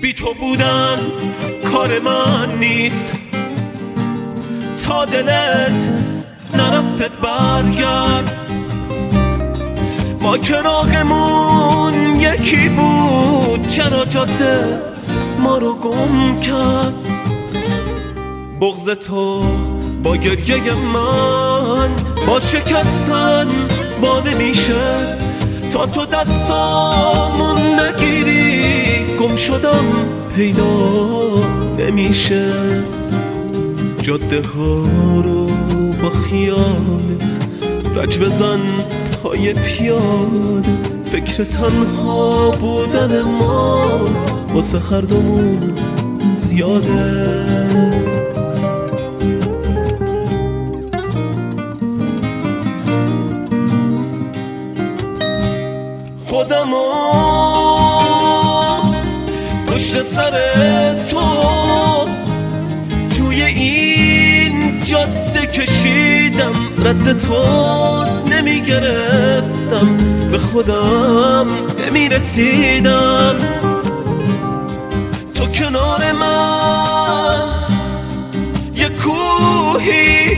بی تو بودن کار من نیست، تا دلت نرفته برگرد. ما چراغمون یکی بود، چرا جاده ما رو گم کرد؟ بغض تو با گریه من با شکستن با نمیشه، تا تو دستامون نگیری گم شدم پیدا نمیشه. جاده ها رو با خیالت رج بزن پای پیاده، فکر تنها بودن ما واسه هر دومون زیاده. خودمو پشت سر تو توی این جاده کشیدم، رد تو نمیگرفتم، به خودم نمیرسیدم. تو کنار من یه کوهی،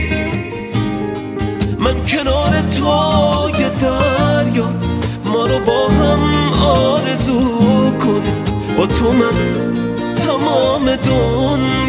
من کنار تو یه دریا، ما رو با هم آرزو کن، با تو من تمام دنیا